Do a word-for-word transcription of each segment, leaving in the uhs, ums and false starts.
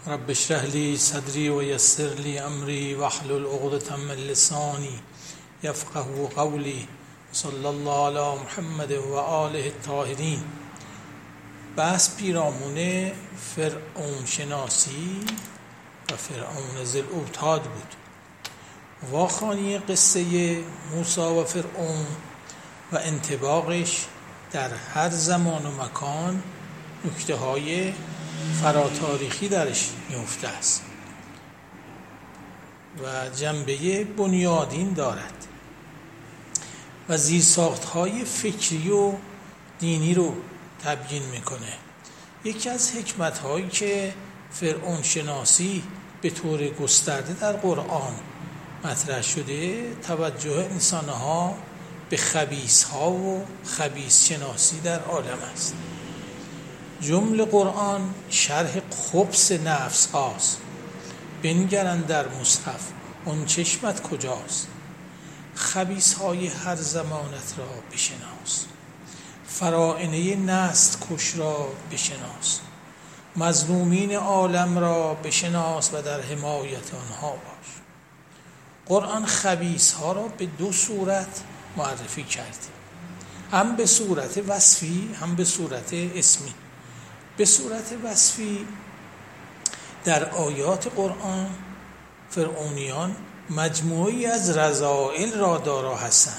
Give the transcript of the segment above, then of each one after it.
رب اشرح لي صدري ويسر لي امري واحلل عقدة من لساني يفقهوا قولي صلی الله علی محمد و آله الطاهرین. بحث پیرامون فرعون شناسی و فرعون ذی الاوتاد بود. واخوانی قصه موسی و فرعون و انطباقش در هر زمان و مکان نکته های فراتاریخی درش میفته است و جنبه بنیادین دارد و زیرساخت‌های فکری و دینی رو تبیین میکنه. یکی از حکمت‌هایی که فرعون شناسی به طور گسترده در قرآن مطرح شده توجه انسان‌ها به خبیث‌ها و خبیث شناسی در عالم است. جمله قرآن شرح خبث نفس هاست. بنگرن در مصحف اون چشمت کجاست، خبیث های هر زمانت را بشناس، فرائنه نست کش را بشناس، مظلومین عالم را بشناس و در حمایت آنها باش. قرآن خبیث ها را به دو صورت معرفی کرد، هم به صورت وصفی هم به صورت اسمی. به صورت وصفی در آیات قرآن فرعونیان مجموعی از رذائل را دارا هستند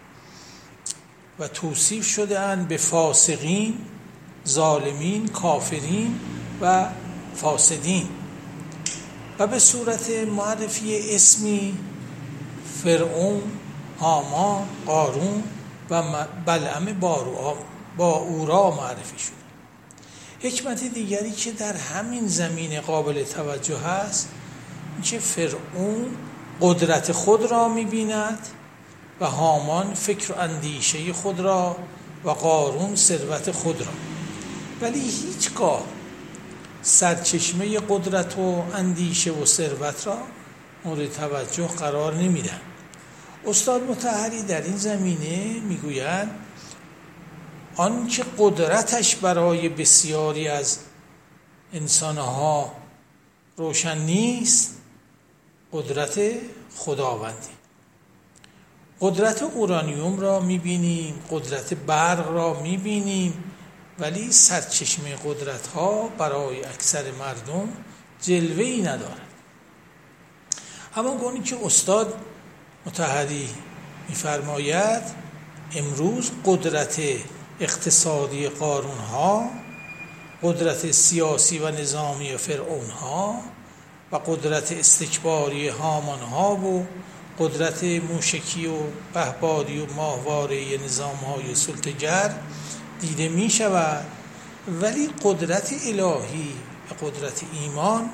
و توصیف شده اند به فاسقین، ظالمین، کافرین و فاسدین. و به صورت معرفی اسمی فرعون، هامان، قارون و بلعم با اورا معرفی شده. حکمت دیگری که در همین زمین قابل توجه است که فرعون قدرت خود را می‌بیند و هامان فکر و اندیشه خود را و قارون ثروت خود را، ولی هیچگاه سرچشمه قدرت و اندیشه و ثروت را مورد توجه قرار نمیدن. استاد مطهری در این زمینه میگویند آن که قدرتش برای بسیاری از انسانها روشن نیست قدرت خداوندی. قدرت اورانیوم را میبینیم، قدرت برق را میبینیم، ولی سرچشمه قدرت ها برای اکثر مردم جلوه‌ای ندارد. اما گونه که استاد مطهری میفرماید امروز قدرت اقتصادی قارون ها، قدرت سیاسی و نظامی فرعون ها و قدرت استکباری هامان ها و قدرت موشکی و پهپادی و ماهواره نظام های سلطه‌گر دیده می شود، ولی قدرت الهی و قدرت ایمان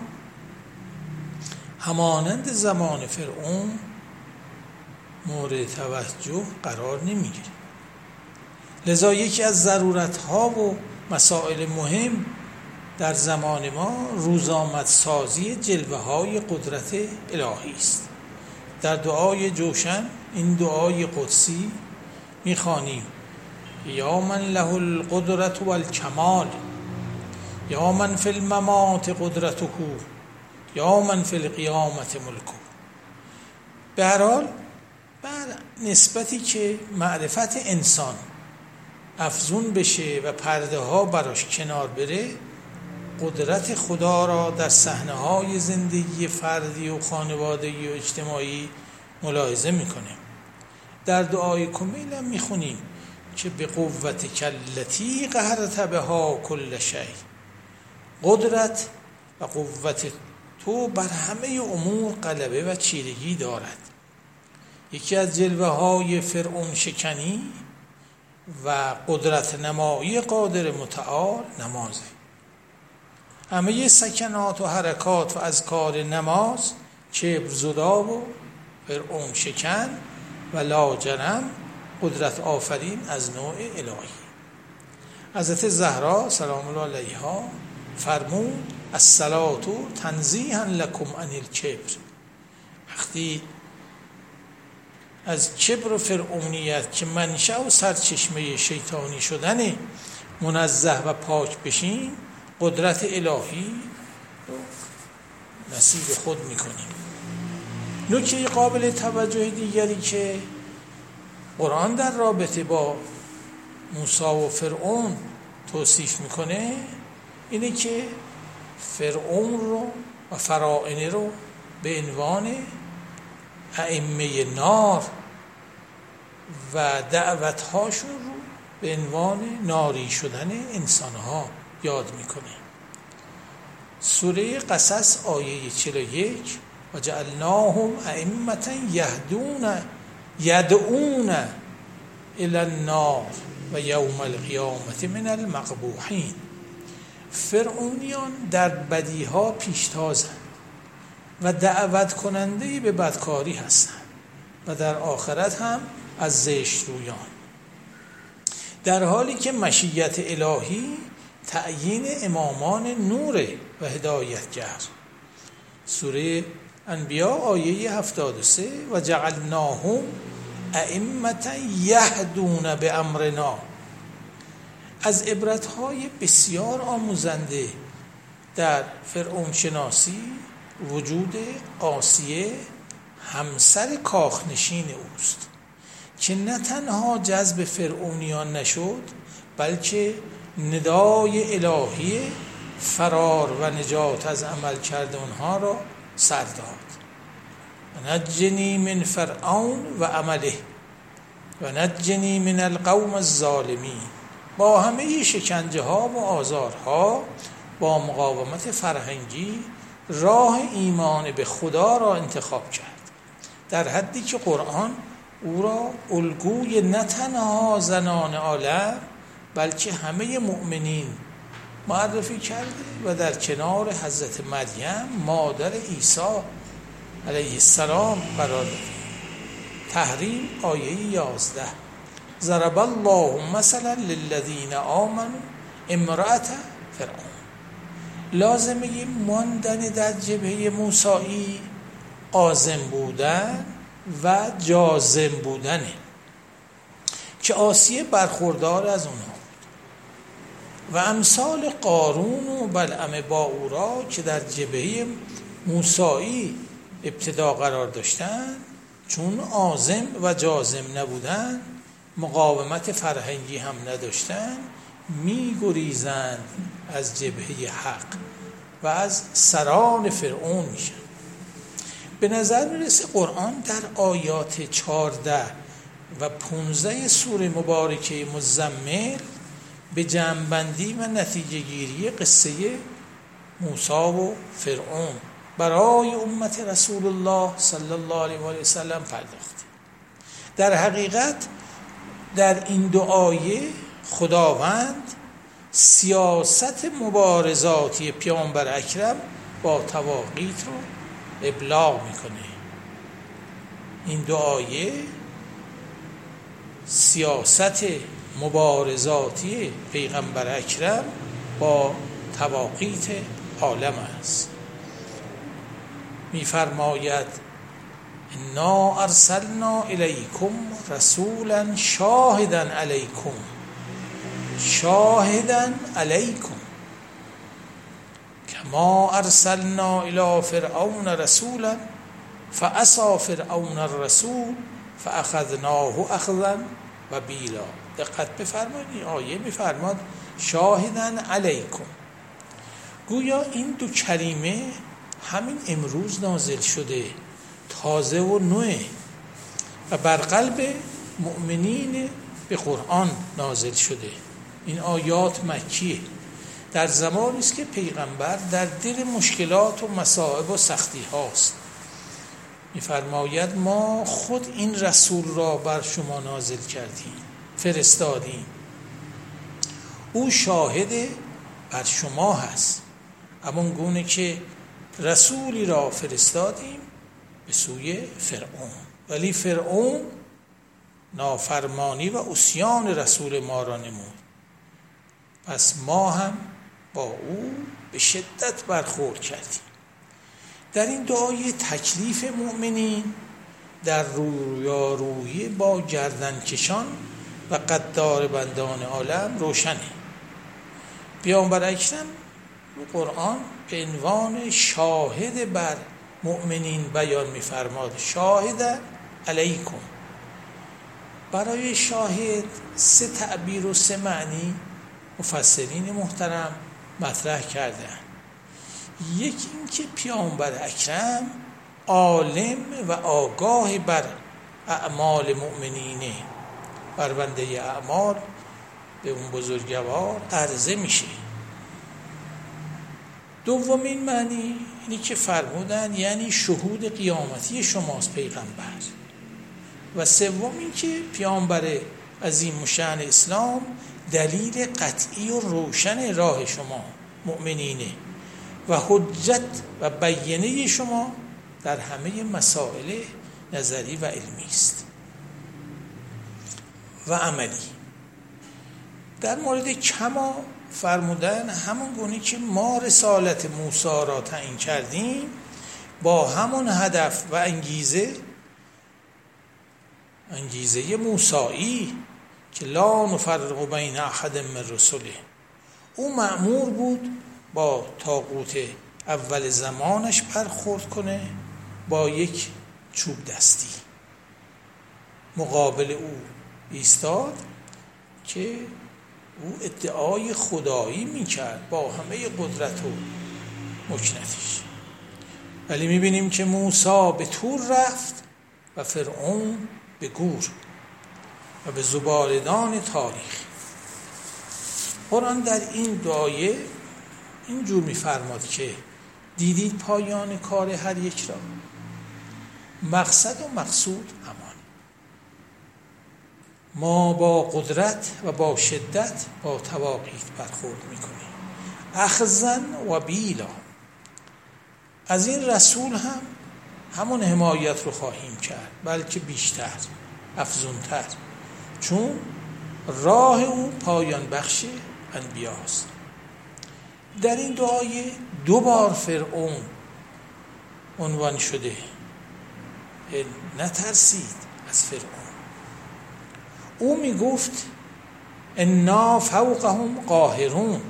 همانند زمان فرعون مورد توجه قرار نمی گیرد. لذا یکی از ضرورت‌ها و مسائل مهم در زمان ما روزآمدسازی جلوه‌های قدرت الهی است. در دعای جوشن این دعای قدسی می‌خوانیم: یا من له القدرة والکمال، یا من فی الممات قدرته، یا من فی القیامة ملکه. به هر حال بر نسبتی که معرفت انسان افزون بشه و پرده ها براش کنار بره، قدرت خدا را در صحنه های زندگی فردی و خانوادگی و اجتماعی ملاحظه میکنیم. در دعای کمیل هم میخونیم که به قوت کلتی قهرت بها کل شی، قدرت و قوت تو بر همه امور غلبه و چیرگی دارد. یکی از جلوه های فرعون شکنی و قدرت نمایی قادر متعال نمازه. همه سکنات و حرکات و اذکار نماز کبر زدا و فرعون شکن و لاجرم قدرت آفرین از نوع الهی. حضرت زهرا سلام الله علیها فرمود الصلاة تنزیها لکم عن الکبر. وقتی از کبر و فرعونیت که منشأ و سرچشمه شیطانی شدن منزه و پاک بشین، قدرت الهی نصیب خود میکنیم. نکته قابل توجه دیگری که قرآن در رابطه با موسی و فرعون توصیف میکنه اینه که فرعون رو و فراعنه رو به عنوان ائمه نار و دعوتهاشون رو به عنوان ناری شدن انسانها یاد میکنه. سوره قصص آیه چهل و یک و جعلناهم ائمة یهدون یدعون الی النار و یوم القیامة من المقبوحین. فرعونیان در بدیها پیشتازند و دعوت کننده به بدکاری هستند و در آخرت هم از زشت رویان، در حالی که مشیت الهی تعیین امامان نور و هدایتگر. سوره انبیاء آیه هفتاد و سه و جعلناهم ائمة یهدون بامرنا. از عبرتهای بسیار آموزنده در فرعون شناسی وجود آسیه همسر کاخنشین اوست که نه تنها جذب فرعونیان نشد بلکه ندای الهی فرار و نجات از عمل کرده اونها را سر داد. و نجنی من فرعون و عمله و نجنی من القوم الظالمین. با همه شکنجه ها و آزارها، با مقاومت فرهنگی، راه ایمان به خدا را انتخاب کرد، در حدی که قرآن او را الگوی نه تنها زنان عالم بلکه همه مؤمنین معرفی کرده و در کنار حضرت مریم مادر عیسی علیه السلام قرار داده. تحریم آیه یازده ضرب الله مثلا للذین آمنوا امرأة فرعون. لازمه ماندن در جبهه موسیی عازم بودن و جازم بودنه که آسیه برخوردار از اونها و امثال قارون و بلعم باورا که در جبهه موسیی ابتدا قرار داشتن، چون عازم و جازم نبودن، مقاومت فرهنگی هم نداشتن، می گریزند از جبهه حق و از سران فرعون میشن. به نظر میرسه قرآن در آیات چهارده و پانزده سوره مبارکه مزمل به جمع‌بندی و نتیجه گیری قصه موسی و فرعون برای امت رسول الله صلی الله علیه و سلم پرداخته. در حقیقت در این دو آیه خداوند سیاست مبارزاتی پیامبر اکرم با طواغیت رو ابلاغ میکنه. این دو آیه سیاست مبارزاتی پیغمبر اکرم با طواغیت عالم است. میفرماید انا ارسلنا الیکم رسولا شاهدا علیکم شاهدا علیکم کما ارسلنا الی فرعون رسولا فعصی فرعون الرسول فاخذناه اخذا وبیلا. دقت بفرمایید، این آیه میفرماد شاهدا علیکم. گویا این دو کلمه همین امروز نازل شده، تازه و نوه و بر قلب مؤمنین به قرآن نازل شده. این آیات مکیه، در زمانی است که پیغمبر در دل مشکلات و مصائب و سختی هاست. می‌فرماید ما خود این رسول را بر شما نازل کردیم، فرستادیم، او شاهد بر شما هست. اما گونه که رسولی را فرستادیم به سوی فرعون، ولی فرعون نافرمانی و عصیان رسول ما را نمود، پس ما هم با او به شدت برخورد کردیم. در این دعای تکلیف مؤمنین در رویارویی با گردنکشان و قدار بندان عالم روشنه. پیامبر اکرم قرآن به عنوان شاهد بر مؤمنین بیان می‌فرماد. شاهد علیکم. برای شاهد سه تعبیر و سه معنی مفسرین محترم مطرح کردن. یکی این که پیامبر اکرم عالم و آگاه بر اعمال مؤمنینه، بر بنده اعمال به اون بزرگوار عرضه میشه. دومین معنی اینی که فرمودن یعنی شهود قیامتی شماست پیغمبر. و سوم این که پیامبر عظیم الشأن اسلام دلیل قطعی و روشن راه شما مؤمنینه و حجت و بیانیه شما در همه مسائل نظری و علمی است و عملی. در مورد کما فرمودن همون گونه که ما رسالت موسی را تعیین کردیم با همون هدف و انگیزه انگیزه موسایی که لا نفرق بین احد من رسله. او مأمور بود با طاغوت اول زمانش برخورد کنه، با یک چوب دستی مقابل او ایستاد که او ادعای خدایی میکرد با همه قدرت و مکنتش. ولی میبینیم که موسی به طور رفت و فرعون به گور و به زبالدان تاریخ. قرآن در این دعایه اینجور میفرماد که دیدید پایان کار هر یک را، مقصد و مقصود همان. ما با قدرت و با شدت با تواقیت برخورد میکنیم، اخذن و بیلا. از این رسول هم همون حمایت رو خواهیم کرد، بلکه بیشتر، افزونتر، چون راه او پایان بخش انبیاست. در این دعای دو بار فرعون عنوان شده. نترسید از فرعون. او می گفت انا فوقهم قاهرون،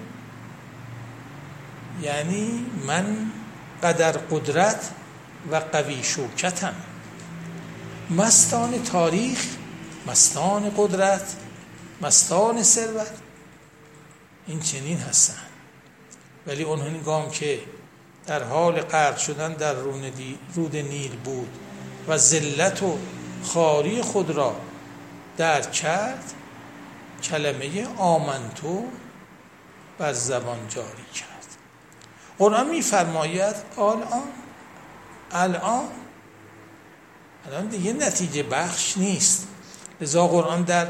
یعنی من قدر قدرت و قوی شوکتم. مستان تاریخ، مستان قدرت، مستان ثروت این چنین هستن، ولی اون هنگام که در حال غرق شدن در رود نیل بود و ذلت و خواری خود را درک کرد، کلمه آمنتو بر زبان جاری کرد. قرآن می فرماید الان الان الان دیگه نتیجه بخش نیست. لذا قرآن در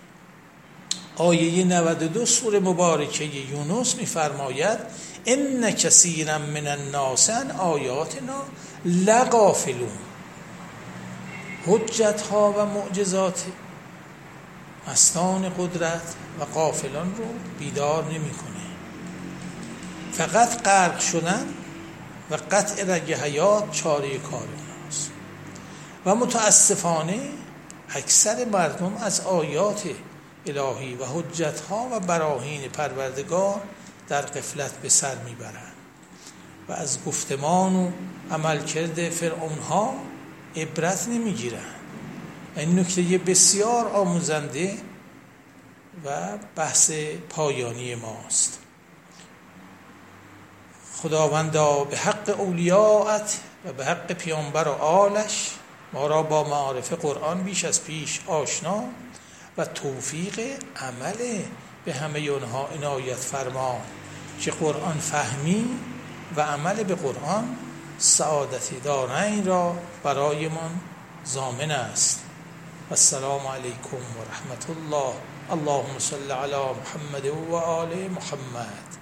آیه نود و دو سوره مبارکه یونس می فرماید ان کثیرا من الناس عن آیاتنا لغافلون. حجت ها و معجزات مستان قدرت و غافلان رو بیدار نمی کنه. فقط غرق شدن و قطع رگ حیات چاره کار اوناست. و متاسفانه اکثر مردم از آیات الهی و حجت ها و براهین پروردگار در غفلت به سر میبرند و از گفتمان و عملکرد فرعون ها عبرت نمیگیرند. این نکته بسیار آموزنده و بحث پایانی ماست. خداوندا به حق اولیاءت و به حق پیامبر و آلش ما را با معارف قرآن بیش از پیش آشنا و توفیق عمل به همه اونها عنایت فرما که قرآن فهمی و عمل به قرآن سعادت دارین را برایمان ضامن است. السلام علیکم و رحمت الله. اللهم صل علی محمد و آل محمد.